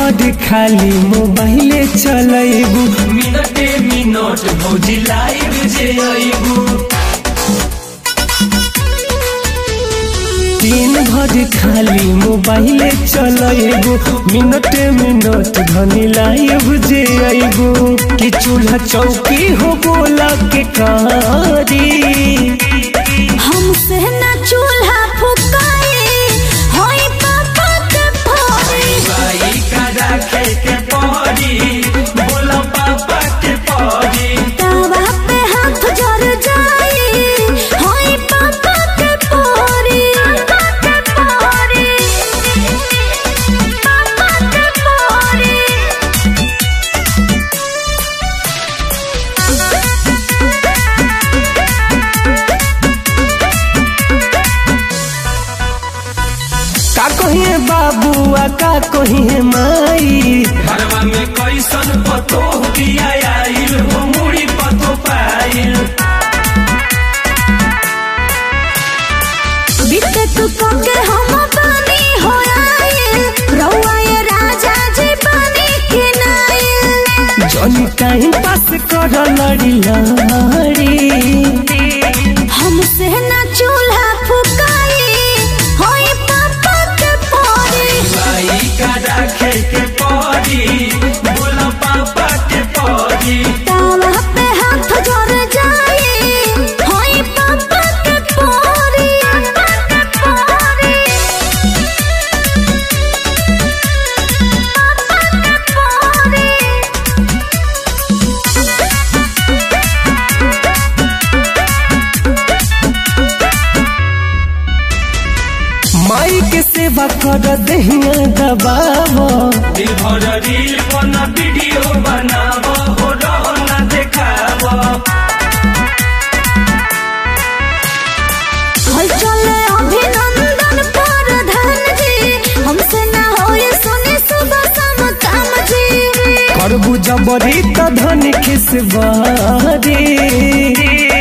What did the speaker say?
भर खाली मोबाइल चलाइबू मिनटे मिनट भौजी लाइव जे आइबू दिन भर खाली मोबाइल चलाइबू मिनटे मिनट धनी लाइव जे आइबू कि चूल्हा चौकी हो बोला के कारी हमसे ना चूल्हा फुकाई होई पापा के फोड़ी भाई का राखे के पड़ी बोला पापा के पड़ी तवा पे हाथ जर जाई होई पापा के फोड़ी पापा के फोड़ी का कहिए बाबुआ का कहिए माई घरवा में कैसन पतो दिया आइल हो मुड़ी पतो पाइल बीते तू के हम बानी हो आए रउआ ये राजा जी बानी के नाई जनी टाइम पास कर लड़ी लड़ी हमसे ना चूल्हा फुकाई होई पापा के फोड़ी भाई का राखे के पड़ी बोला पापा के पड़ी तवा पे हाथ जर जाई होई पापा के फोड़ी पापा के फोड़ी माई के सेवा कर दहिया दबावो दिल भर रील बना वीडियो बनाव हो रहो ना देखाव हल चले अभिनंदन प्रधान जी हमसे ना होए सुने सुबह शाम काम जी करबू जबरी त धन खिसबारी